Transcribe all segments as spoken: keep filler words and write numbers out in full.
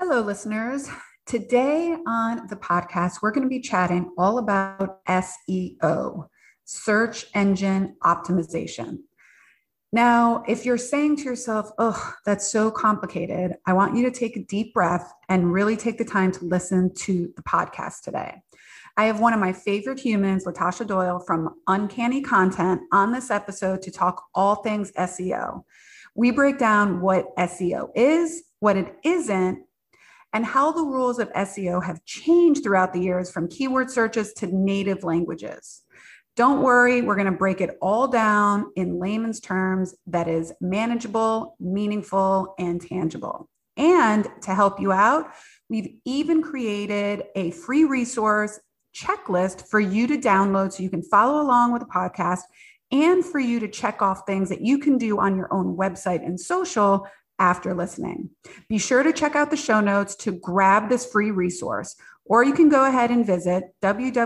Hello, listeners. Today on the podcast, we're going to be chatting all about S E O, search engine optimization. Now, if you're saying to yourself, oh, that's so complicated, I want you to take a deep breath and really take the time to listen to the podcast today. I have one of my favorite humans, Latasha Doyle from Uncanny Content, on this episode to talk all things S E O. We break down what S E O is, what it isn't, and how the rules of S E O have changed throughout the years from keyword searches to native languages. Don't worry, we're going to break it all down in layman's terms that is manageable, meaningful, and tangible. And to help you out, we've even created a free resource checklist for you to download so you can follow along with the podcast and for you to check off things that you can do on your own website and social after listening. Be sure to check out the show notes to grab this free resource, or you can go ahead and visit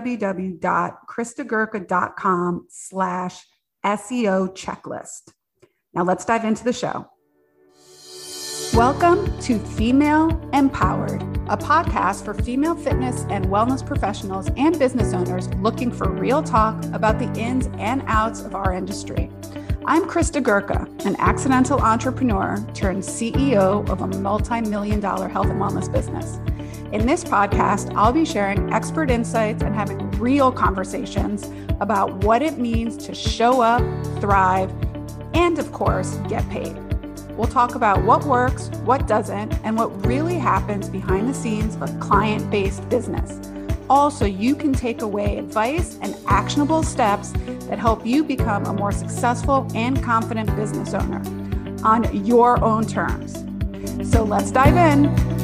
www.kristagurka.com slash SEO checklist. Now let's dive into the show. Welcome to Female Empowered, a podcast for female fitness and wellness professionals and business owners looking for real talk about the ins and outs of our industry. I'm Krista Gurka, an accidental entrepreneur turned C E O of a multi-million dollar health and wellness business. In this podcast, I'll be sharing expert insights and having real conversations about what it means to show up, thrive, and of course, get paid. We'll talk about what works, what doesn't, and what really happens behind the scenes of a client-based business. Also, you can take away advice and actionable steps that help you become a more successful and confident business owner on your own terms. So let's dive in.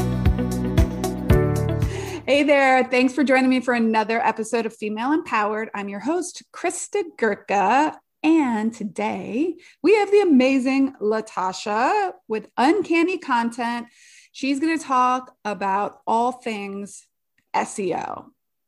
Hey there. Thanks for joining me for another episode of Female Empowered. I'm your host, Krista Gurka. And today we have the amazing Latasha with Uncanny Content. She's going to talk about all things S E O.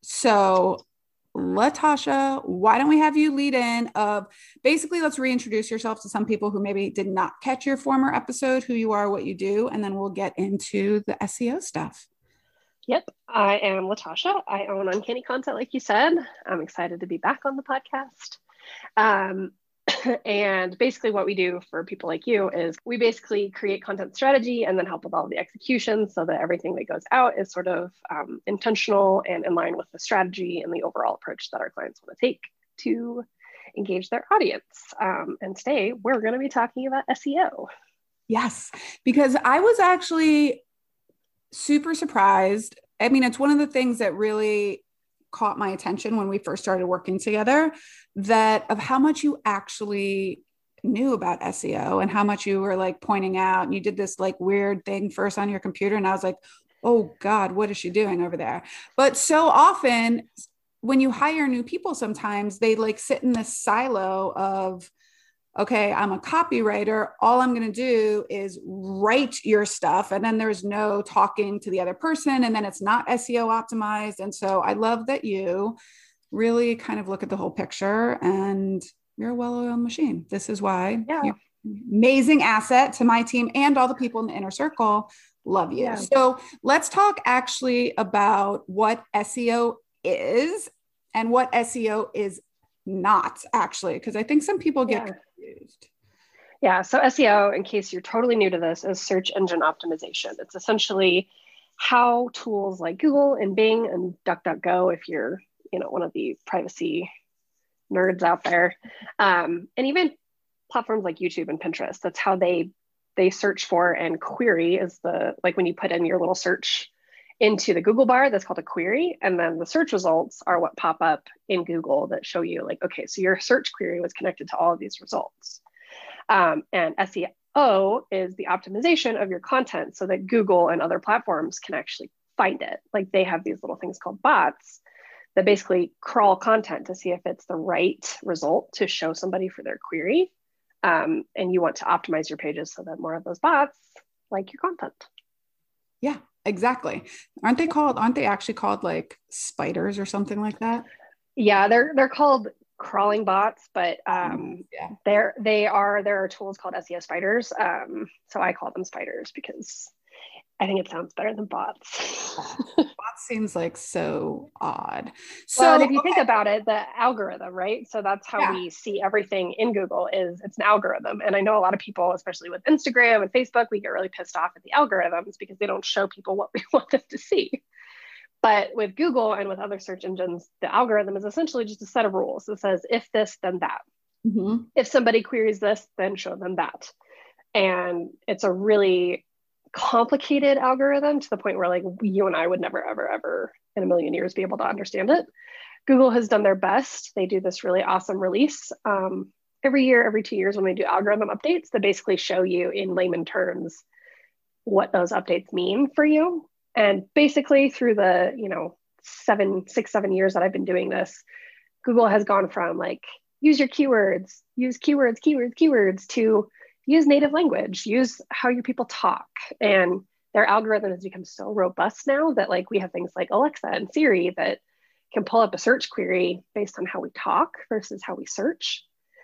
So Latasha, why don't we have you lead in of basically, let's reintroduce yourself to some people who maybe did not catch your former episode, who you are, what you do, and then we'll get into the S E O stuff. Yep. I am Latasha. I own Uncanny Content, like you said. I'm excited to be back on the podcast. Um, and basically what we do for people like you is we basically create content strategy and then help with all the execution so that everything that goes out is sort of um, intentional and in line with the strategy and the overall approach that our clients want to take to engage their audience. Um, and today we're going to be talking about S E O. Yes, because I was actually super surprised. I mean, it's one of the things that really caught my attention when we first started working together, that of how much you actually knew about S E O and how much you were like pointing out, and you did this like weird thing first on your computer. And I was like, oh God, what is she doing over there? But so often when you hire new people, sometimes they like sit in this silo of, okay, I'm a copywriter. All I'm going to do is write your stuff. And then there's no talking to the other person. And then it's not S E O optimized. And so I love that you really kind of look at the whole picture and you're a well-oiled machine. This is why yeah. you're an amazing asset to my team and all the people in the inner circle love you. Yeah. So let's talk actually about what S E O is and what S E O is not, actually, because I think some people get yeah. confused. Yeah. So S E O, in case you're totally new to this, is search engine optimization. It's essentially how tools like Google and Bing and DuckDuckGo, if you're, you know, one of the privacy nerds out there, um, and even platforms like YouTube and Pinterest, that's how they they search for and query is the, like when you put in your little search into the Google bar, that's called a query. And then the search results are what pop up in Google that show you like, okay, so your search query was connected to all of these results. Um, and S E O is the optimization of your content so that Google and other platforms can actually find it. Like they have these little things called bots that basically crawl content to see if it's the right result to show somebody for their query. Um, and you want to optimize your pages so that more of those bots like your content. Yeah, exactly. Aren't they called, aren't they actually called like spiders or something like that? Yeah, they're they're called crawling bots, but um, yeah, they're they are there are tools called S E O spiders. Um, so I call them spiders because I think it sounds better than bots. Bot seems like so odd. So, well, and if you okay. think about it, the algorithm, right? So that's how Yeah. we see everything in Google is it's an algorithm. And I know a lot of people, especially with Instagram and Facebook, we get really pissed off at the algorithms because they don't show people what we want them to see. But with Google and with other search engines, the algorithm is essentially just a set of rules that says, if this, then that. Mm-hmm. If somebody queries this, then show them that. And it's a really complicated algorithm to the point where like you and I would never, ever, ever in a million years be able to understand it. Google has done their best. They do this really awesome release um, every year, every two years when they do algorithm updates that basically show you in layman terms what those updates mean for you. And basically through the, you know, seven, six, seven years that I've been doing this, Google has gone from like, use your keywords, use keywords, keywords, keywords to use native language, use how your people talk. And their algorithm has become so robust now that like we have things like Alexa and Siri that can pull up a search query based on how we talk versus how we search.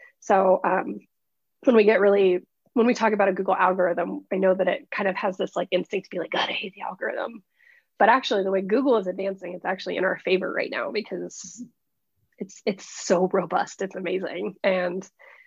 So um, when we get really, when we talk about a Google algorithm, I know that it kind of has this like instinct to be like, God, I hate the algorithm. But actually the way Google is advancing, it's actually in our favor right now because it's it's so robust. It's amazing. And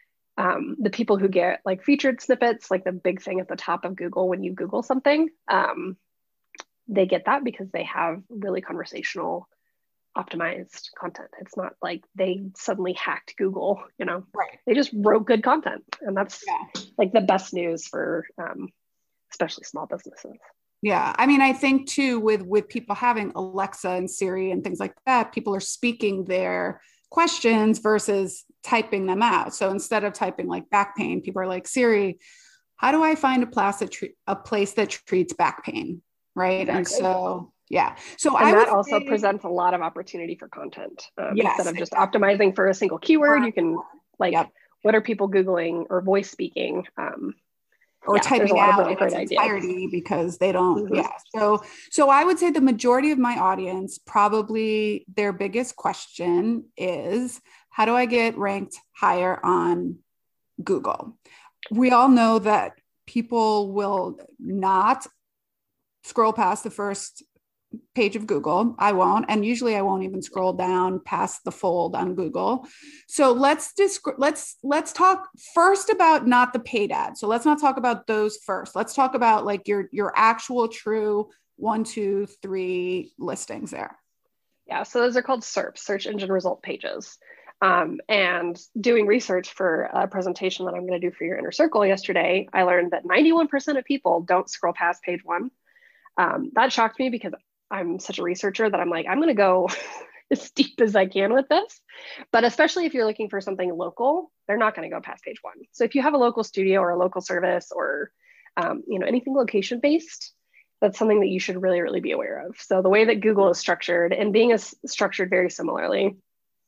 um, the people who get like featured snippets, like the big thing at the top of Google when you Google something, um, they get that because they have really conversational optimized content. It's not like they suddenly hacked Google, you know, right. They just wrote good content. And that's yeah. like the best news for um, especially small businesses. Yeah. I mean, I think too, with, with people having Alexa and Siri and things like that, people are speaking their questions versus typing them out. So instead of typing like back pain, people are like, Siri, how do I find a place that, tre- a place that treats back pain? Right. Exactly. And so, yeah. So and I that also say, presents a lot of opportunity for content. Um, yes, instead of just exactly. optimizing for a single keyword, you can like, yep. what are people Googling or voice speaking? Um, or yeah, typing out really in its entirety ideas. Because they don't, mm-hmm. yeah. So, so I would say the majority of my audience, probably their biggest question is, how do I get ranked higher on Google? We all know that people will not scroll past the first page of Google. I won't. And usually I won't even scroll down past the fold on Google. So let's disc- let's, let's talk first about not the paid ads. So let's not talk about those first. Let's talk about like your, your actual true one, two, three listings there. Yeah. So those are called S E R Ps, search engine result pages. Um, and doing research for a presentation that I'm going to do for your inner circle yesterday, I learned that ninety-one percent of people don't scroll past page one. Um, that shocked me because I'm such a researcher that I'm like, I'm going to go as deep as I can with this. But especially if you're looking for something local, they're not going to go past page one. So if you have a local studio or a local service or, um, you know, anything location based, that's something that you should really, really be aware of. So the way that Google is structured and Bing is structured very similarly,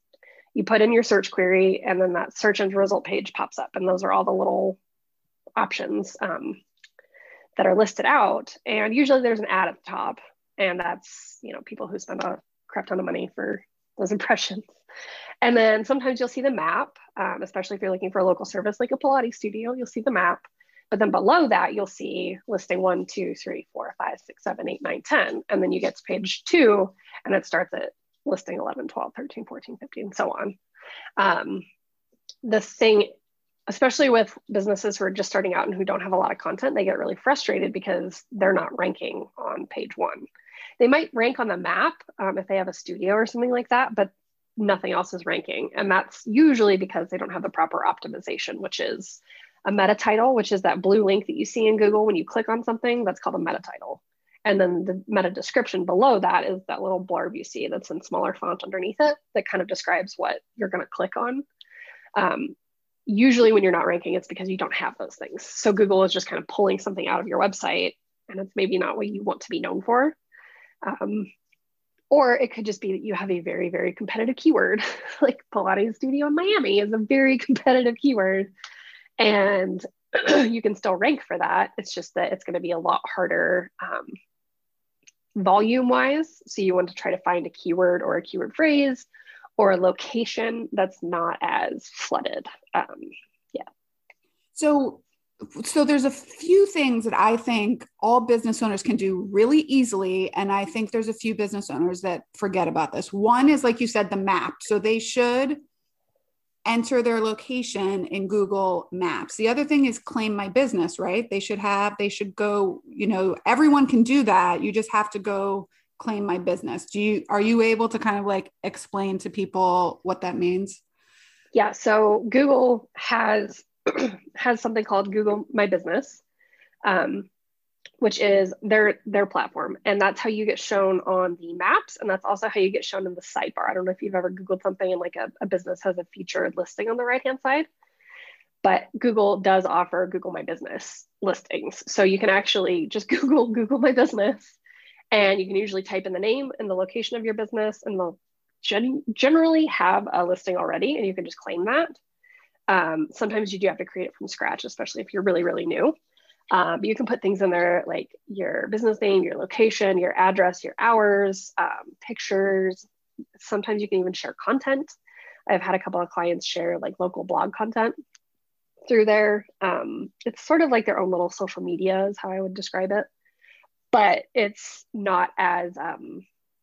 you put in your search query and then that search engine result page pops up. And those are all the little options um, that are listed out. And usually there's an ad at the top. And that's, you know, people who spend a crap ton of money for those impressions. And then sometimes you'll see the map, um, especially if you're looking for a local service like a Pilates studio, you'll see the map. But then below that, you'll see listing one, two, three, four, five, six, seven, eight, nine, ten. And then you get to page two and it starts at listing eleven, twelve, thirteen, fourteen, fifteen, and so on. Um, the thing, especially with businesses who are just starting out and who don't have a lot of content, they get really frustrated because they're not ranking on page one. They might rank on the map um, if they have a studio or something like that, but nothing else is ranking. And that's usually because they don't have the proper optimization, which is a meta title, which is that blue link that you see in Google when you click on something. That's called a meta title. And then the meta description below that is that little blurb you see that's in smaller font underneath it that kind of describes what you're going to click on. Um, usually when you're not ranking, it's because you don't have those things. So Google is just kind of pulling something out of your website and it's maybe not what you want to be known for. Um, or it could just be that you have a very, very competitive keyword, like Pilates studio in Miami is a very competitive keyword. And you can still rank for that. It's just that it's going to be a lot harder um, volume wise. So you want to try to find a keyword or a keyword phrase or a location that's not as flooded. Um, yeah. So So there's a few things that I think all business owners can do really easily. And I think there's a few business owners that forget about this. One is, like you said, the map. So they should enter their location in Google Maps. The other thing is claim my business, right? They should have, they should go, you know, everyone can do that. You just have to go claim my business. Do you, are you able to kind of like explain to people what that means? Yeah. So Google has, has something called Google My Business, um, which is their their platform. And that's how you get shown on the maps. And that's also how you get shown in the sidebar. I don't know if you've ever Googled something and like a, a business has a featured listing on the right-hand side, but Google does offer Google My Business listings. So you can actually just Google Google My Business, and you can usually type in the name and the location of your business, and they'll gen- generally have a listing already, and you can just claim that. Um, sometimes you do have to create it from scratch, especially if you're really, really new. Um, you can put things in there like your business name, your location, your address, your hours, um, pictures. Sometimes you can even share content. I've had a couple of clients share like local blog content through there. Um, it's sort of like their own little social media is how I would describe it, but it's not as um,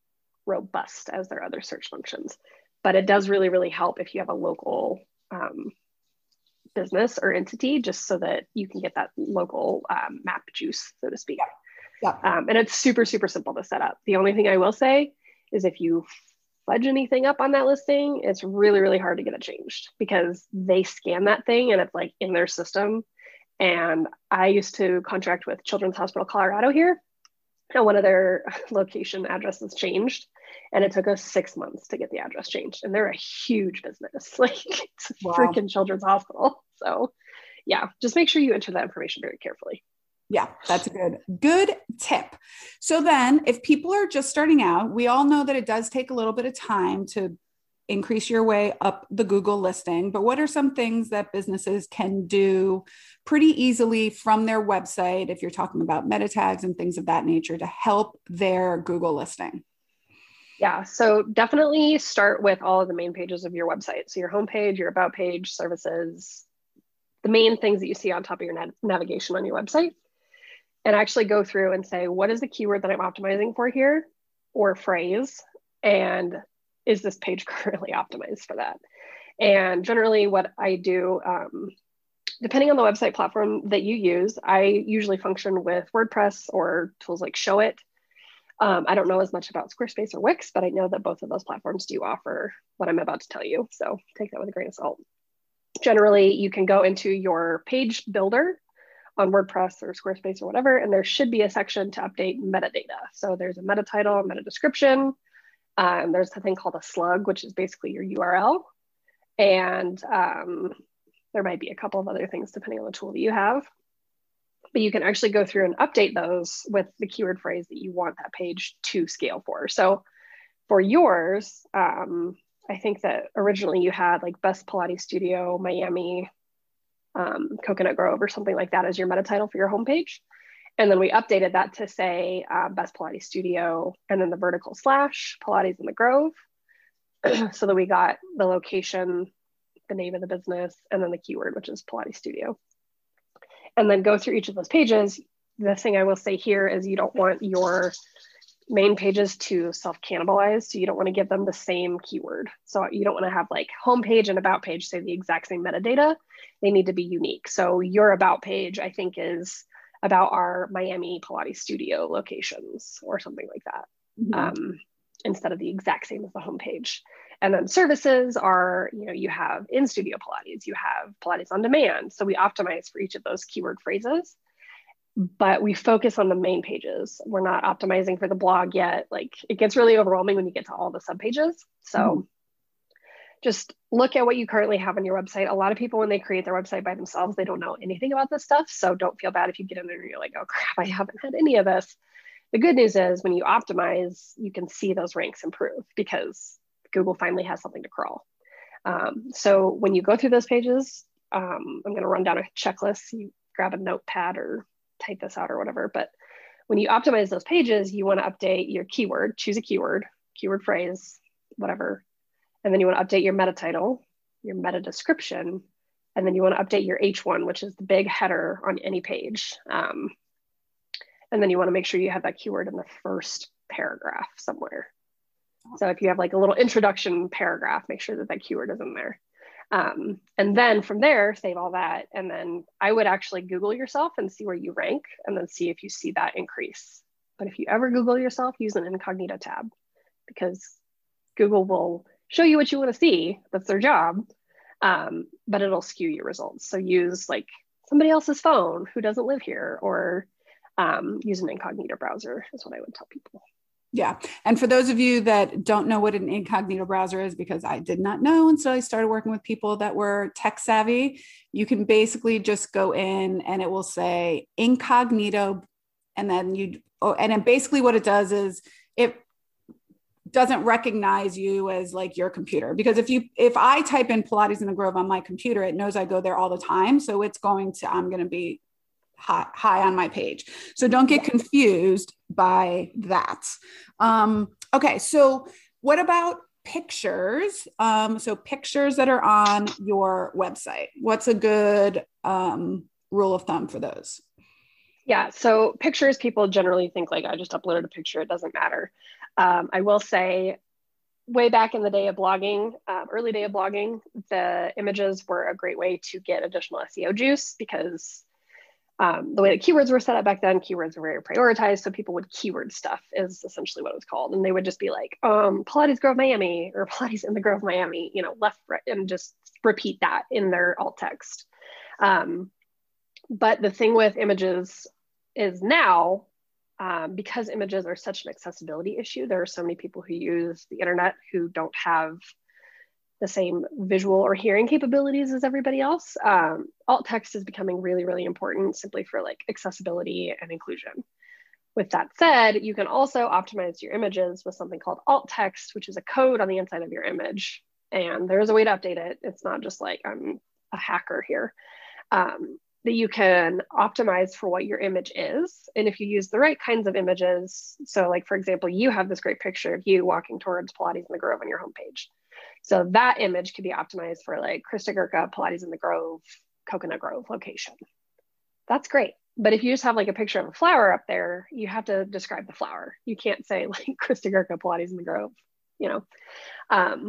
robust as their other search functions. But it does really, really help if you have a local um, business or entity, just so that you can get that local um, map juice, so to speak. Yeah. Yeah. Um, and it's super, super simple to set up. The only thing I will say is if you fudge anything up on that listing, it's really, really hard to get it changed because they scan that thing and it's like in their system. And I used to contract with Children's Hospital Colorado here, and one of their location addresses changed. And it took us six months to get the address changed. And they're a huge business. Like it's a wow. freaking children's hospital. So yeah, just make sure you enter that information very carefully. Yeah, that's a good, good tip. So then if people are just starting out, we all know that it does take a little bit of time to increase your way up the Google listing, but what are some things that businesses can do pretty easily from their website, if you're talking about meta tags and things of that nature, to help their Google listing? Yeah, so definitely start with all of the main pages of your website. So your homepage, your about page, services, the main things that you see on top of your nav- navigation on your website, and actually go through and say, what is the keyword that I'm optimizing for here, or phrase, and is this page currently optimized for that? And generally what I do, um, depending on the website platform that you use, I usually function with WordPress or tools like Showit. Um, I don't know as much about Squarespace or Wix, but I know that both of those platforms do offer what I'm about to tell you. So take that with a grain of salt. Generally, you can go into your page builder on WordPress or Squarespace or whatever, and there should be a section to update metadata. So there's a meta title, a meta description. Um, there's a thing called a slug, which is basically your U R L. And um, there might be a couple of other things depending on the tool that you have. But you can actually go through and update those with the keyword phrase that you want that page to scale for. So for yours, um, I think that originally you had like Best Pilates Studio, Miami, um, Coconut Grove, or something like that as your meta title for your homepage. And then we updated that to say uh, Best Pilates Studio, and then the vertical slash Pilates in the Grove, so that we got the location, the name of the business, and then the keyword, which is Pilates Studio. And then go through each of those pages. The thing I will say here is you don't want your main pages to self-cannibalize. So you don't want to give them the same keyword. So you don't want to have like homepage and about page say the exact same metadata. They need to be unique. So your about page, I think, is about our Miami Pilates Studio locations or something like that, mm-hmm. um, instead of the exact same as the homepage. And then services are, you know, you have in-studio Pilates, you have Pilates on demand. So we optimize for each of those keyword phrases, but we focus on the main pages. We're not optimizing for the blog yet. Like it gets really overwhelming when you get to all the subpages. So mm-hmm. just look at what you currently have on your website. A lot of people, when they create their website by themselves, they don't know anything about this stuff. So don't feel bad if you get in there and you're like, oh crap, I haven't had any of this. The good news is when you optimize, you can see those ranks improve because Google finally has something to crawl. Um, so when you go through those pages, um, I'm going to run down a checklist. You grab a notepad or type this out or whatever. But when you optimize those pages, you want to update your keyword, choose a keyword, keyword phrase, whatever. And then you want to update your meta title, your meta description, And then you want to update your H one, which is the big header on any page. Um, and then you want to make sure you have that keyword in the first paragraph somewhere. So if you have like a little introduction paragraph, make sure that that keyword is in there. Um, and then from there, save all that. And then I would actually Google yourself and see where you rank, and then see if you see that increase. But if you ever Google yourself, use an incognito tab, because Google will show you what you want to see. That's their job. Um, but it'll skew your results. So use like somebody else's phone who doesn't live here, or um, use an incognito browser is what I would tell people. Yeah. And for those of you that don't know what an incognito browser is, because I did not know until I started working with people that were tech savvy, you can basically just go in and it will say incognito. And then you, oh, and then basically what it does is it doesn't recognize you as like your computer. Because if you, if I type in Pilates in the Grove on my computer, it knows I go there all the time. So it's going to, I'm going to be high, high on my page. So don't get confused by that. Um, okay. So what about pictures? Um, so pictures that are on your website, what's a good um, rule of thumb for those? Yeah. So pictures, people generally think like, I just uploaded a picture, it doesn't matter. Um, I will say way back in the day of blogging, um, early day of blogging, the images were a great way to get additional S E O juice, because Um, the way that keywords were set up back then, keywords were very prioritized. So people would keyword stuff is essentially what it was called. And they would just be like, um, Pilates Grove Miami, or Pilates in the Grove Miami, you know, left, right, and just repeat that in their alt text. Um, but the thing with images is now, um, because images are such an accessibility issue, there are so many people who use the internet who don't have the same visual or hearing capabilities as everybody else. Um, alt text is becoming really, really important simply for like accessibility and inclusion. With that said, you can also optimize your images with something called alt text, which is a code on the inside of your image. And there's a way to update it. It's not just like I'm a hacker here. Um, that you can optimize for what your image is. And if you use the right kinds of images, so like, for example, you have this great picture of you walking towards Pilates in the Grove on your homepage. So that image could be optimized for like Krista Gurka, Pilates in the Grove, Coconut Grove location. That's great. But if you just have like a picture of a flower up there, you have to describe the flower. You can't say like Krista Gurka, Pilates in the Grove, you know? Um,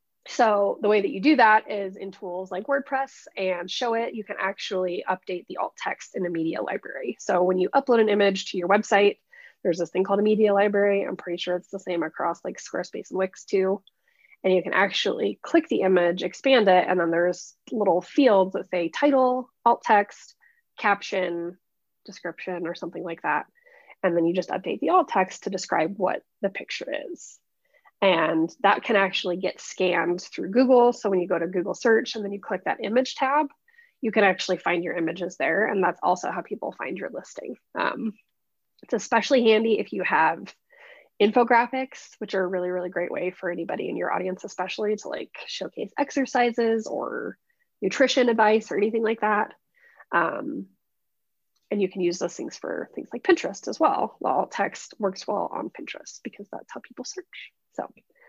so the way that you do that is in tools like WordPress and Showit, you can actually update the alt text in a media library. So when you upload an image to your website, there's this thing called a media library. I'm pretty sure it's the same across like Squarespace and Wix too. And you can actually click the image, expand it, and then there's little fields that say title, alt text, caption, description, or something like that. And then you just update the alt text to describe what the picture is. And that can actually get scanned through Google. So when you go to Google search and then you click that image tab, you can actually find your images there. And that's also how people find your listing. Um, it's especially handy if you have infographics, which are a really, really great way for anybody in your audience, especially to like showcase exercises or nutrition advice or anything like that. Um, and you can use those things for things like Pinterest as well. Well, alt text works well on Pinterest because that's how people search. So,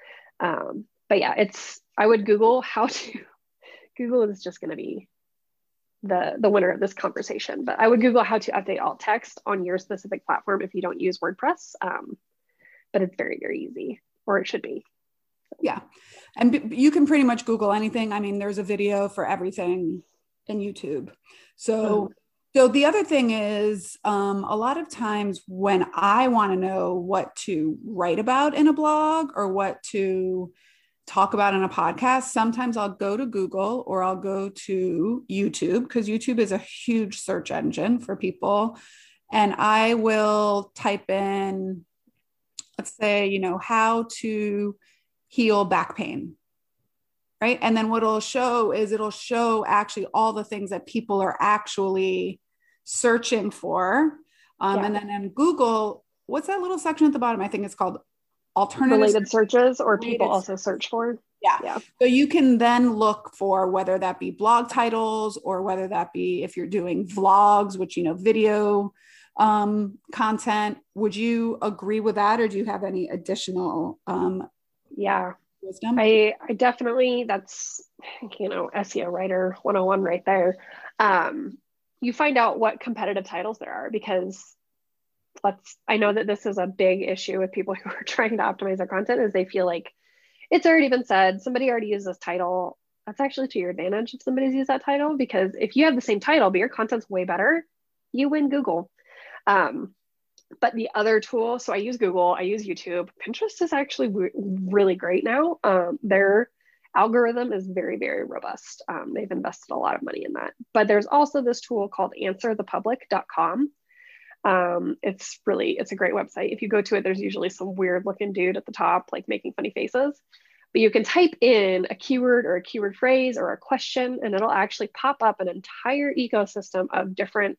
um, but yeah, it's, I would Google how to, Google is just going to be the, the winner of this conversation, but I would Google how to update alt text on your specific platform if you don't use WordPress. Um, but it's very, very easy, or it should be. Yeah. And b- you can pretty much Google anything. I mean, there's a video for everything in YouTube. So, mm. so the other thing is um, a lot of times when I want to know what to write about in a blog or what to talk about in a podcast, sometimes I'll go to Google or I'll go to YouTube, because YouTube is a huge search engine for people. And I will type in, let's say, you know, how to heal back pain, right? And then what it'll show is it'll show actually all the things that people are actually searching for. Um, yeah. And then in Google, what's that little section at the bottom? I think it's called alternative related searches, or related people also search for. Yeah. yeah. So you can then look for whether that be blog titles or whether that be if you're doing vlogs, which, you know, video um, content. Would you agree with that? Or do you have any additional? Um, yeah. wisdom? I, I definitely, that's, you know, S E O writer one oh one right there. Um, you find out what competitive titles there are, because let's, I know that this is a big issue with people who are trying to optimize their content, is they feel like it's already been said, somebody already used this title. That's actually to your advantage if somebody's used that title, because if you have the same title, but your content's way better, you win Google. Um, but the other tool, so I use Google, I use YouTube. Pinterest is actually re- really great now. Um, their algorithm is very, very robust. Um, they've invested a lot of money in that. But there's also this tool called answer the public dot com. Um, it's really, it's a great website. If you go to it, there's usually some weird looking dude at the top, like making funny faces. But you can type in a keyword or a keyword phrase or a question, and it'll actually pop up an entire ecosystem of different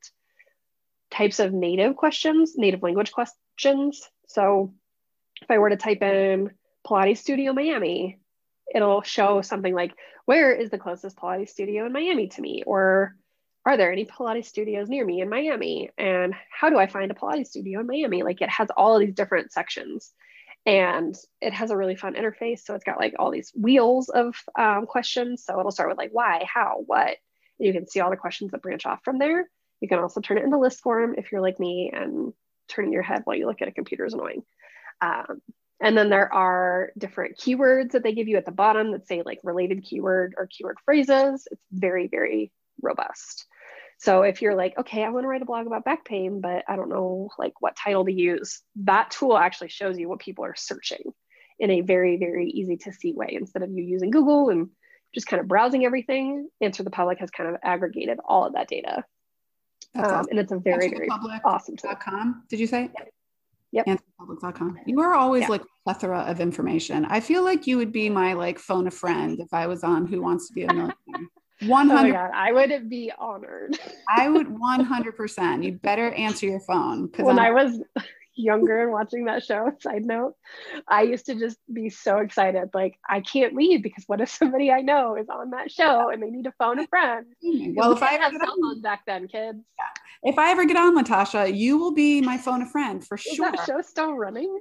types of native questions, native language questions. So if I were to type in Pilates Studio Miami, it'll show something like, where is the closest Pilates studio in Miami to me? Or are there any Pilates studios near me in Miami? And how do I find a Pilates studio in Miami? Like, it has all of these different sections, and it has a really fun interface. So it's got like all these wheels of um, questions. So it'll start with like, why, how, what, and you can see all the questions that branch off from there. You can also turn it into list form if you're like me, and turning your head while you look at a computer is annoying. Um, and then there are different keywords that they give you at the bottom that say like related keyword or keyword phrases. It's very, very robust. So if you're like, okay, I want to write a blog about back pain, but I don't know like what title to use, that tool actually shows you what people are searching in a very, very easy to see way. Instead of you using Google and just kind of browsing everything, Answer the Public has kind of aggregated all of that data. That's um, awesome. And it's a very, very awesome tool. .com, did you say? Yep. Yep. answer the public dot com. You are always yeah. like a plethora of information. I feel like you would be my like phone a friend if I was on Who Wants to Be a Millionaire. one hundred percent. Oh my God, I would be honored. I would one hundred percent. You better answer your phone. When I'm- I was younger and watching that show, side note, I used to just be so excited. Like, I can't leave because what if somebody I know is on that show and they need to phone a friend? Well, if we I didn't ever have get cell on, phones back then, kids. yeah. If I ever get on, Latasha, you will be my phone a friend for Is sure. that show still running?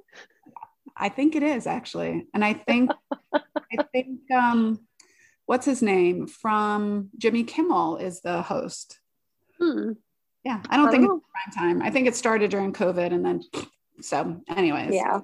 I think it is actually. And I think, I think, um, what's his name from Jimmy Kimmel is the host. Hmm. Yeah. I don't I think don't it's prime time. I think it started during COVID and then, so anyways. Yeah.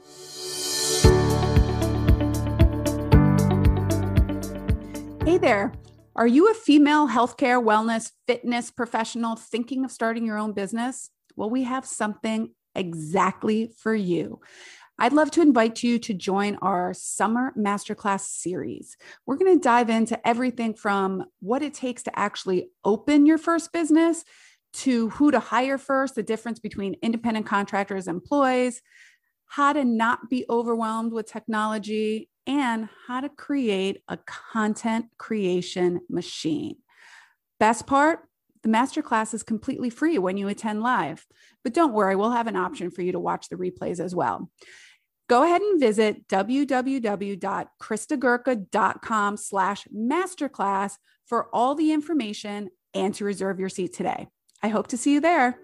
Hey there. Are you a female healthcare, wellness, fitness professional thinking of starting your own business? Well, we have something exactly for you. I'd love to invite you to join our summer masterclass series. We're going to dive into everything from what it takes to actually open your first business to who to hire first, the difference between independent contractors and employees, how to not be overwhelmed with technology, and how to create a content creation machine. Best part, the masterclass is completely free when you attend live, but don't worry, we'll have an option for you to watch the replays as well. Go ahead and visit w w w dot krista gurka dot com slash masterclass for all the information and to reserve your seat today. I hope to see you there.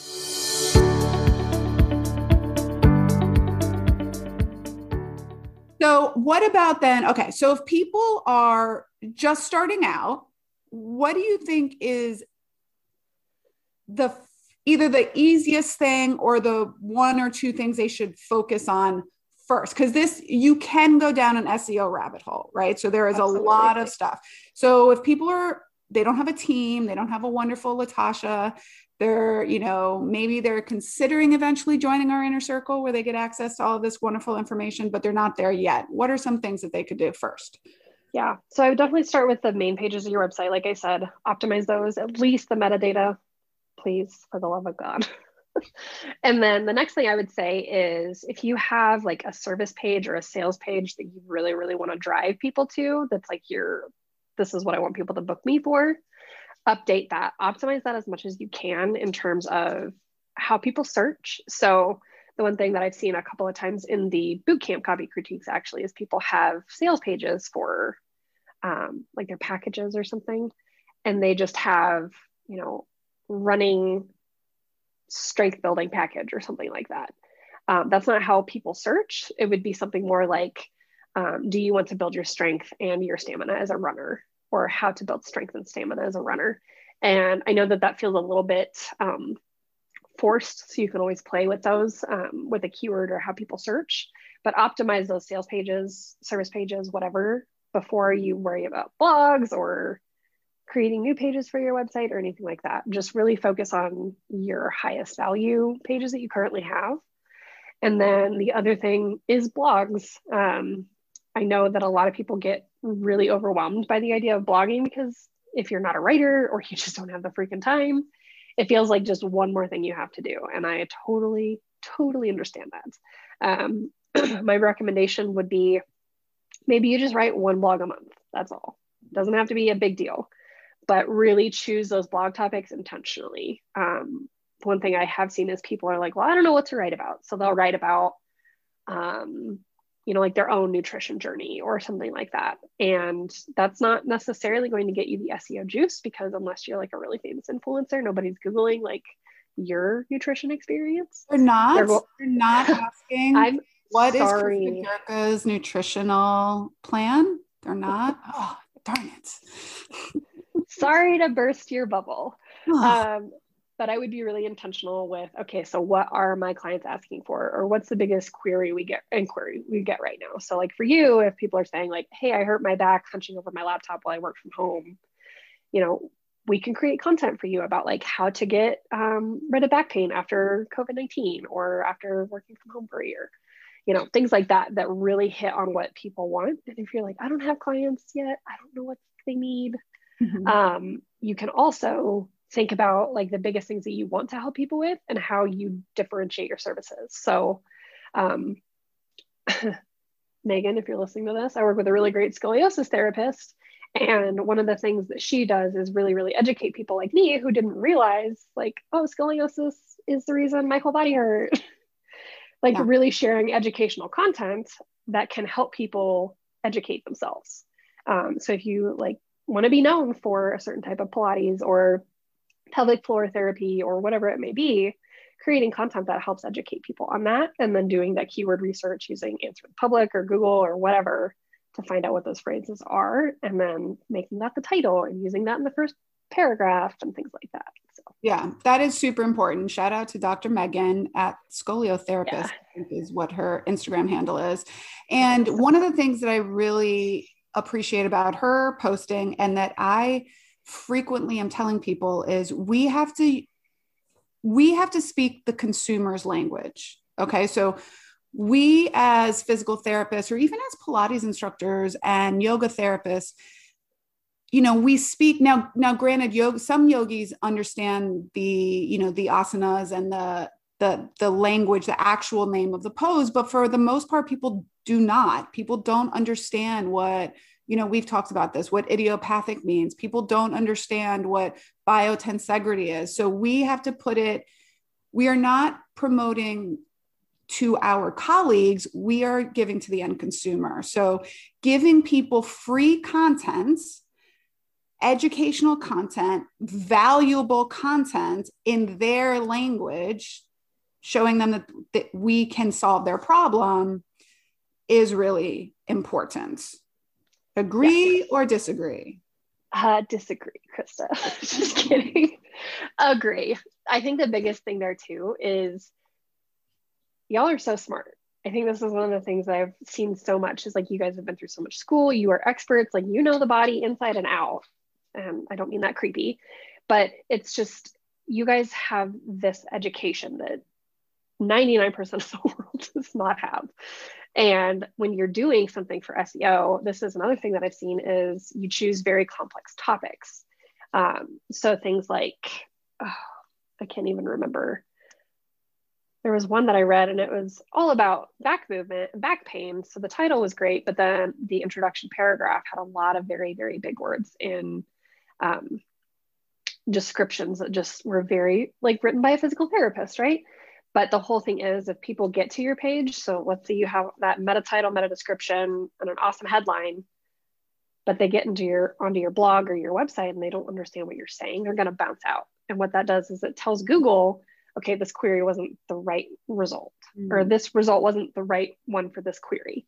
So what about then? Okay, so if people are just starting out, what do you think is the either the easiest thing or the one or two things they should focus on first? Because this, you can go down an S E O rabbit hole, right? So there is Absolutely. a lot of stuff. So if people are, they don't have a team, they don't have a wonderful Latasha, they're, you know, maybe they're considering eventually joining our inner circle where they get access to all of this wonderful information, but they're not there yet. What are some things that they could do first? Yeah, so I would definitely start with the main pages of your website. Like I said, optimize those, at least the metadata, please, for the love of God. And then the next thing I would say is if you have like a service page or a sales page that you really, really want to drive people to, that's like your, this is what I want people to book me for, update that, optimize that as much as you can in terms of how people search. So the one thing that I've seen a couple of times in the bootcamp copy critiques actually is people have sales pages for um, like their packages or something, and they just have, you know, running strength building package or something like that. Um, that's not how people search. It would be something more like Um, do you want to build your strength and your stamina as a runner, or how to build strength and stamina as a runner? And I know that that feels a little bit um, forced, so you can always play with those um, with a keyword or how people search, but optimize those sales pages, service pages, whatever, before you worry about blogs or creating new pages for your website or anything like that. Just really focus on your highest value pages that you currently have. And then the other thing is blogs. Um, I know that a lot of people get really overwhelmed by the idea of blogging, because if you're not a writer or you just don't have the freaking time, it feels like just one more thing you have to do. And I totally, totally understand that. Um, my recommendation would be maybe you just write one blog a month. That's all. It doesn't have to be a big deal, but really choose those blog topics intentionally. Um, one thing I have seen is people are like, well, I don't know what to write about. So they'll write about, um, you know, like their own nutrition journey or something like that. And that's not necessarily going to get you the S E O juice, because unless you're like a really famous influencer, nobody's Googling like your nutrition experience. They're not, they're, go- they're not asking I'm what sorry. is Krista Gurka's nutritional plan. They're not. Oh, darn it. Sorry to burst your bubble. Oh. Um, but I would be really intentional with, okay, so what are my clients asking for? Or what's the biggest query we get, inquiry we get right now? So like for you, if people are saying like, hey, I hurt my back hunching over my laptop while I work from home, you know, we can create content for you about like how to get um, rid of back pain after COVID nineteen or after working from home for a year. You know, things like that, that really hit on what people want. And if you're like, I don't have clients yet, I don't know what they need. Mm-hmm. Um, you can also think about like the biggest things that you want to help people with and how you differentiate your services. So, um, Megan, if you're listening to this, I work with a really great scoliosis therapist. And one of the things that she does is really, really educate people like me who didn't realize like, oh, scoliosis is the reason my whole body hurt. Like yeah. really sharing educational content that can help people educate themselves. Um, so if you like want to be known for a certain type of Pilates or pelvic floor therapy or whatever it may be, creating content that helps educate people on that, and then doing that keyword research using Answer the Public or Google or whatever to find out what those phrases are, and then making that the title and using that in the first paragraph and things like that. So yeah, that is super important. Shout out to Doctor Megan at Scoliotherapist, yeah. I think is what her Instagram handle is. And one of the things that I really appreciate about her posting, and that I frequently am telling people, is we have to we have to speak the consumer's language. Okay, so we as physical therapists, or even as Pilates instructors and yoga therapists, you know, we speak now. Now, granted, yoga, some yogis understand the, you know, the asanas and the the the language, the actual name of the pose, but for the most part, people do not. People don't understand what, you know, we've talked about this, what idiopathic means. People don't understand what biotensegrity is. So we have to put it, we are not promoting to our colleagues, we are giving to the end consumer. So giving people free content, educational content, valuable content in their language, showing them that, that we can solve their problem is really important. Agree yes. or disagree? Uh, disagree, Krista. Just kidding. Agree. I think the biggest thing there too is y'all are so smart. I think this is one of the things that I've seen so much is like, you guys have been through so much school. You are experts. Like, you know the body inside and out. And I don't mean that creepy, but it's just, you guys have this education that ninety-nine percent of the world does not have. And when you're doing something for S E O, this is another thing that I've seen is you choose very complex topics. Um, so things like, oh, I can't even remember. There was one that I read and it was all about back movement, back pain. So the title was great, but then the introduction paragraph had a lot of very, very big words in um, descriptions that just were very like written by a physical therapist, right? But the whole thing is, if people get to your page, so let's say you have that meta title, meta description, and an awesome headline, but they get into your onto your blog or your website and they don't understand what you're saying, they're going to bounce out. And what that does is it tells Google, okay, this query wasn't the right result, mm. or this result wasn't the right one for this query.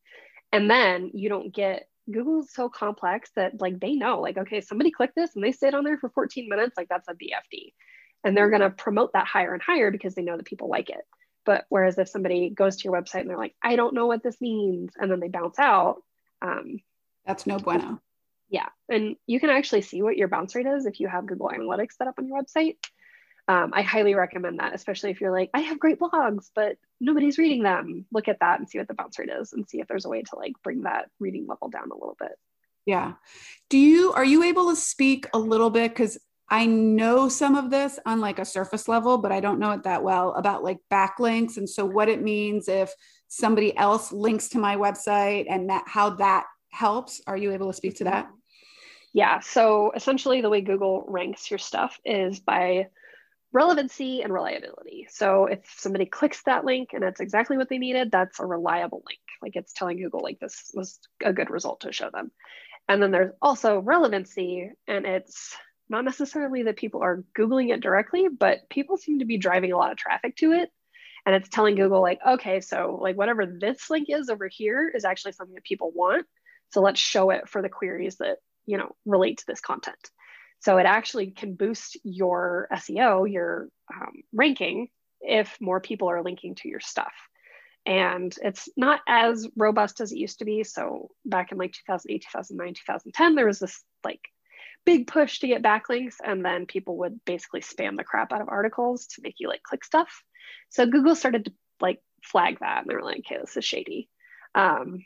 And then you don't get, Google's so complex that like they know, like, okay, somebody clicked this and they stayed on there for fourteen minutes, like that's a B F D. And they're going to promote that higher and higher because they know that people like it. But whereas if somebody goes to your website and they're like, I don't know what this means, and then they bounce out, um, that's no bueno. Yeah. And you can actually see what your bounce rate is if you have Google Analytics set up on your website. Um, I highly recommend that, especially if you're like, I have great blogs, but nobody's reading them. Look at that and see what the bounce rate is and see if there's a way to like bring that reading level down a little bit. Yeah. Do you, are you able to speak a little bit? Cause I know some of this on like a surface level, but I don't know it that well about like backlinks. And so what it means if somebody else links to my website and that, how that helps. Are you able to speak to that? Yeah. So essentially the way Google ranks your stuff is by relevancy and reliability. So if somebody clicks that link and it's exactly what they needed, that's a reliable link. Like it's telling Google like this was a good result to show them. And then there's also relevancy, and it's not necessarily that people are Googling it directly, but people seem to be driving a lot of traffic to it. And it's telling Google like, okay, so like whatever this link is over here is actually something that people want. So let's show it for the queries that, you know, relate to this content. So it actually can boost your S E O, your um, ranking, if more people are linking to your stuff. And it's not as robust as it used to be. So back in like two thousand eight, two thousand nine, two thousand ten, there was this like big push to get backlinks. And then people would basically spam the crap out of articles to make you like click stuff. So Google started to like flag that. And they were like, okay, this is shady. Um,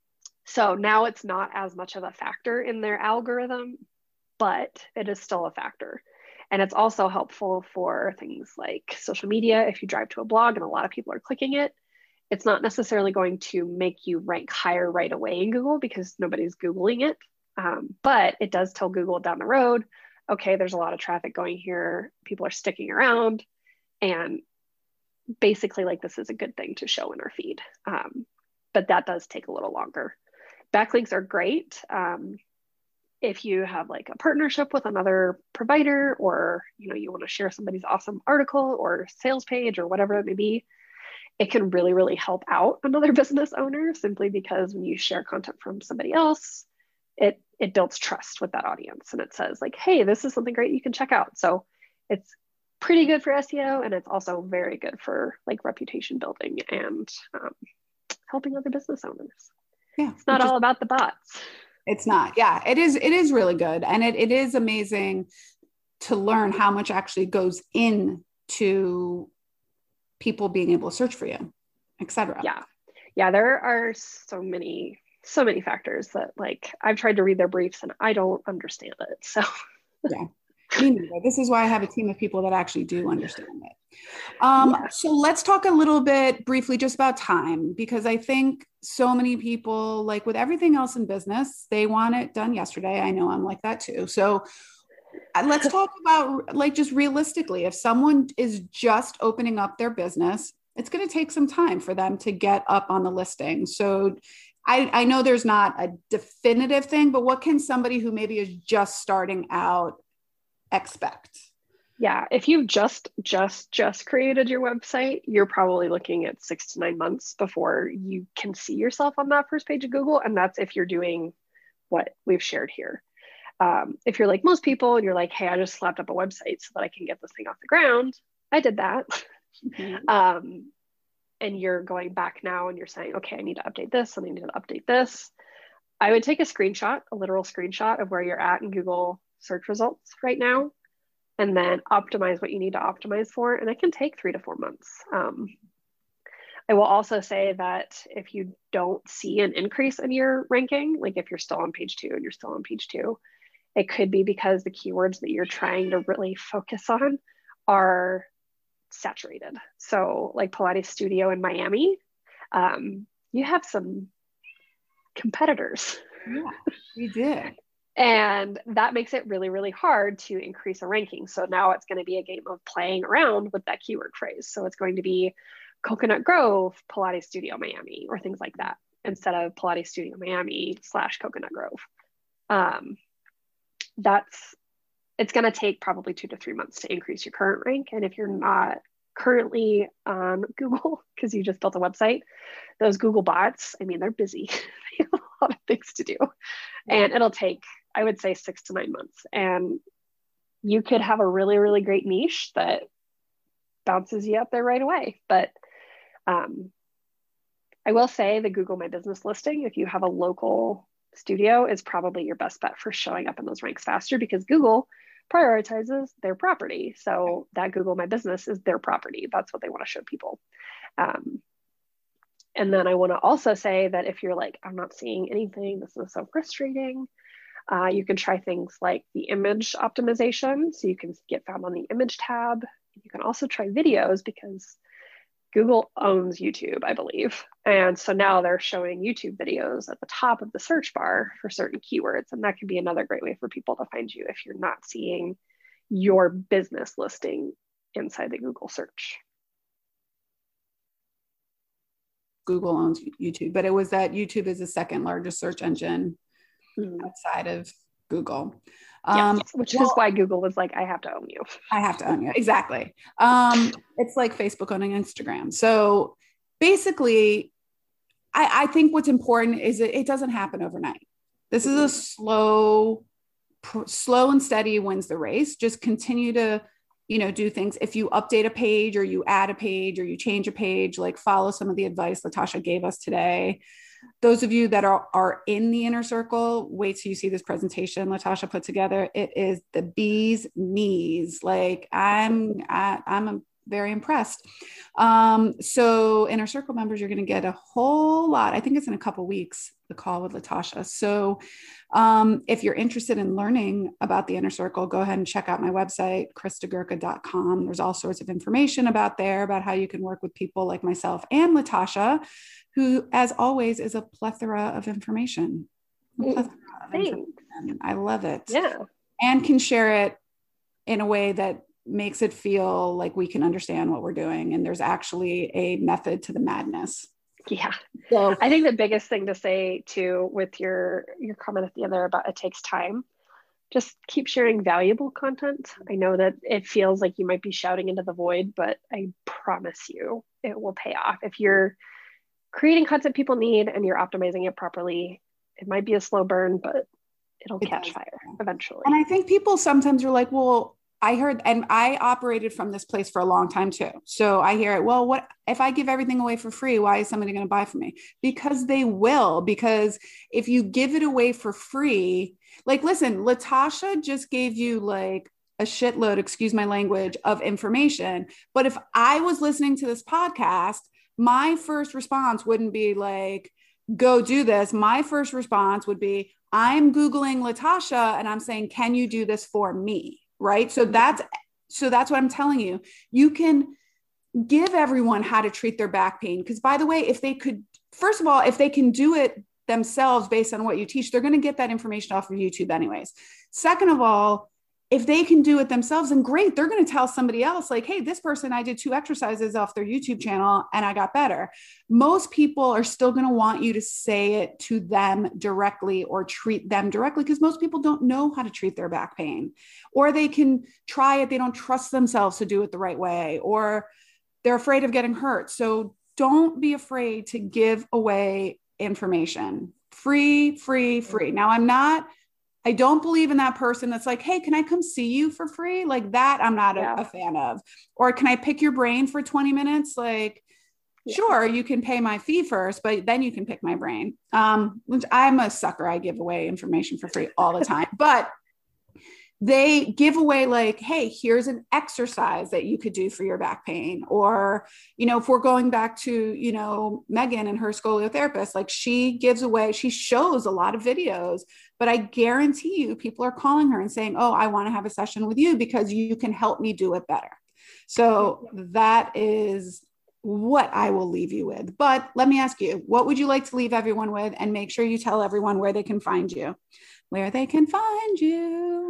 so now it's not as much of a factor in their algorithm, but it is still a factor. And it's also helpful for things like social media. If you drive to a blog and a lot of people are clicking it, it's not necessarily going to make you rank higher right away in Google because nobody's Googling it. Um, but it does tell Google down the road, okay, there's a lot of traffic going here. People are sticking around. And basically like this is a good thing to show in our feed. Um, but that does take a little longer. Backlinks are great. Um, if you have like a partnership with another provider, or you know you want to share somebody's awesome article or sales page or whatever it may be, it can really really help out another business owner, simply because when you share content from somebody else, it it builds trust with that audience, and it says like, hey, this is something great you can check out. So it's pretty good for S E O, and it's also very good for like reputation building and um, helping other business owners. Yeah, it's not all is- about the bots. It's not. Yeah, it is. It is really good. And it, it is amazing to learn how much actually goes into people being able to search for you, et cetera. Yeah. Yeah. There are so many, so many factors that like I've tried to read their briefs and I don't understand it. So yeah. Me neither. This is why I have a team of people that actually do understand it. Um, yeah. So let's talk a little bit briefly just about time, because I think so many people, like with everything else in business, they want it done yesterday. I know I'm like that too. So let's talk about like just realistically, if someone is just opening up their business, it's going to take some time for them to get up on the listing. So I, I know there's not a definitive thing, but what can somebody who maybe is just starting out expect? Yeah, if you've just just just created your website, you're probably looking at six to nine months before you can see yourself on that first page of Google, and that's if you're doing what we've shared here. Um, if you're like most people and you're like, hey, I just slapped up a website so that I can get this thing off the ground, I did that. Mm-hmm. um, and you're going back now and you're saying, okay, I need to update this and I need to update this. I would take a screenshot, a literal screenshot of where you're at in Google search results right now, and then optimize what you need to optimize for. And it can take three to four months. Um, I will also say that if you don't see an increase in your ranking, like if you're still on page two and you're still on page two, it could be because the keywords that you're trying to really focus on are saturated. So like Pilates Studio in Miami, um, you have some competitors. Yeah, we did. And that makes it really, really hard to increase a ranking. So now it's going to be a game of playing around with that keyword phrase. So it's going to be Coconut Grove, Pilates Studio Miami, or things like that, instead of Pilates Studio Miami slash Coconut Grove. Um, that's, it's going to take probably two to three months to increase your current rank. And if you're not currently on Google, because you just built a website, those Google bots, I mean, they're busy. They have a lot of things to do. And it'll take, I would say, six to nine months. And you could have a really, really great niche that bounces you up there right away. But um, I will say the Google My Business listing, if you have a local studio, is probably your best bet for showing up in those ranks faster, because Google prioritizes their property. So that Google My Business is their property. That's what they want to show people. Um, and then I want to also say that if you're like, I'm not seeing anything, this is so frustrating, uh, you can try things like the image optimization. So you can get found on the image tab. You can also try videos, because Google owns YouTube, I believe. And so now they're showing YouTube videos at the top of the search bar for certain keywords. And that can be another great way for people to find you if you're not seeing your business listing inside the Google search. Google owns YouTube, but it was that YouTube is the second largest search engine mm. outside of Google. Um, yes, which well, is why Google was like, I have to own you. I have to own you. Exactly. Um, it's like Facebook owning Instagram. So basically, I, I think what's important is it, it doesn't happen overnight. This is a slow, pr- slow and steady wins the race. Just continue to, you know, do things. If you update a page or you add a page or you change a page, like follow some of the advice Latasha gave us today. Those of you that are, are in the inner circle, wait till you see this presentation Latasha put together. It is the bee's knees. Like I'm, I, I'm very impressed. Um, so inner circle members, you're going to get a whole lot. I think it's in a couple weeks, the call with Latasha. So um, if you're interested in learning about the inner circle, go ahead and check out my website, krista gurka dot com. There's all sorts of information about there about how you can work with people like myself and Latasha, who, as always, is a plethora of information. A plethora of information. I love it. Yeah. And can share it in a way that makes it feel like we can understand what we're doing. And there's actually a method to the madness. Yeah. So I think the biggest thing to say too, with your, your comment at the end there about it takes time, just keep sharing valuable content. I know that it feels like you might be shouting into the void, but I promise you it will pay off. If you're creating content people need and you're optimizing it properly, it might be a slow burn, but it'll it catch does. fire eventually. And I think people sometimes are like, well, I heard, and I operated from this place for a long time too. So I hear it, well, what if I give everything away for free? Why is somebody going to buy from me? Because they will, because if you give it away for free, like, listen, Latasha just gave you like a shitload, excuse my language, of information. But if I was listening to this podcast, my first response wouldn't be like, go do this. My first response would be, I'm Googling Latasha and I'm saying, can you do this for me? Right. So that's, so that's what I'm telling you. You can give everyone how to treat their back pain. Because by the way, if they could, first of all, if they can do it themselves based on what you teach, they're going to get that information off of YouTube anyways. Second of all, if they can do it themselves, then great, they're going to tell somebody else like, hey, this person, I did two exercises off their YouTube channel and I got better. Most people are still going to want you to say it to them directly or treat them directly, because most people don't know how to treat their back pain, or they can try it. They don't trust themselves to do it the right way, or they're afraid of getting hurt. So don't be afraid to give away information. Free, free, free. Now I'm not I don't believe in that person that's like, hey, can I come see you for free? Like that, I'm not yeah. a, a fan of. Or can I pick your brain for twenty minutes? Like, yeah. Sure, you can pay my fee first, but then you can pick my brain. Um, which I'm a sucker. I give away information for free all the time. But they give away like, hey, here's an exercise that you could do for your back pain. Or, you know, if we're going back to, you know, Megan and her scoliotherapist, like she gives away, she shows a lot of videos, but I guarantee you people are calling her and saying, oh, I want to have a session with you because you can help me do it better. So that is what I will leave you with. But let me ask you, what would you like to leave everyone with? And make sure you tell everyone where they can find you. Where they can find you.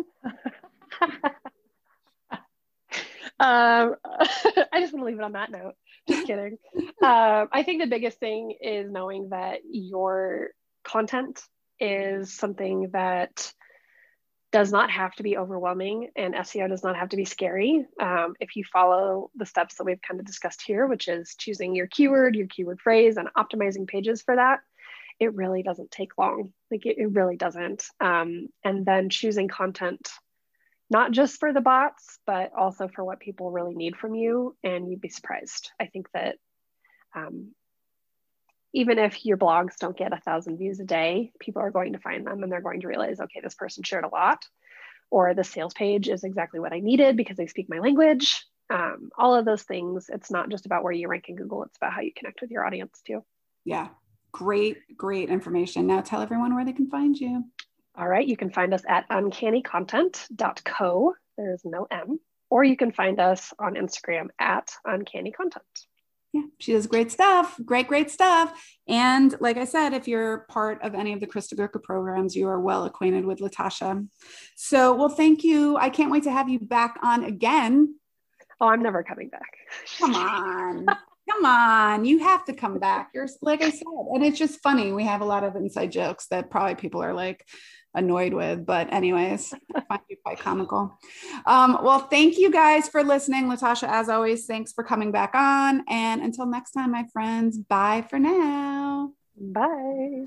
um, I just want to leave it on that note. Just kidding. um, I think the biggest thing is knowing that your content is something that does not have to be overwhelming, and S E O does not have to be scary. Um, if you follow the steps that we've kind of discussed here, which is choosing your keyword, your keyword phrase, and optimizing pages for that, it really doesn't take long. Like it, it really doesn't. Um, and then choosing content, not just for the bots, but also for what people really need from you. And you'd be surprised. I think that um, even if your blogs don't get a thousand views a day, people are going to find them and they're going to realize, okay, this person shared a lot, or the sales page is exactly what I needed because they speak my language. Um, all of those things. It's not just about where you rank in Google. It's about how you connect with your audience too. Yeah. Great, great information. Now tell everyone where they can find you. All right. You can find us at uncanny content dot co. There is no M. Or you can find us on Instagram at uncanny content. Yeah, she does great stuff. Great, great stuff. And like I said, if you're part of any of the Krista Gurka programs, you are well acquainted with Latasha. So, well, thank you. I can't wait to have you back on again. Oh, I'm never coming back. Come on. Come on. You have to come back. You're, like I said, and it's just funny. We have a lot of inside jokes that probably people are like annoyed with, but anyways, I find you quite comical. Um, well, thank you guys for listening. Latasha, as always, thanks for coming back on. And until next time, my friends, bye for now. Bye.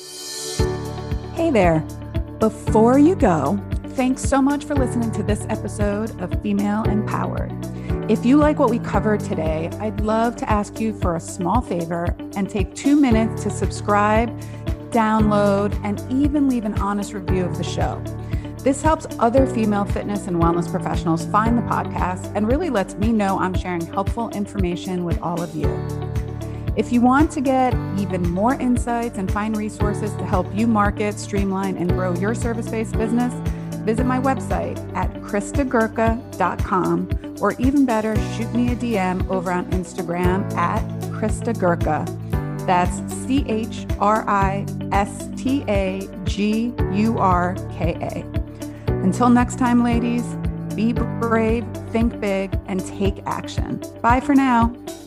Hey there. Before you go, thanks so much for listening to this episode of Female Empowered. If you like what we covered today, I'd love to ask you for a small favor and take two minutes to subscribe, download, and even leave an honest review of the show. This helps other female fitness and wellness professionals find the podcast and really lets me know I'm sharing helpful information with all of you. If you want to get even more insights and find resources to help you market, streamline, and grow your service-based business, visit my website at krista gurka dot com, or even better, shoot me a D M over on Instagram at Krista Gurka. That's C H R I S T A G U R K A. Until next time, ladies, be brave, think big, and take action. Bye for now.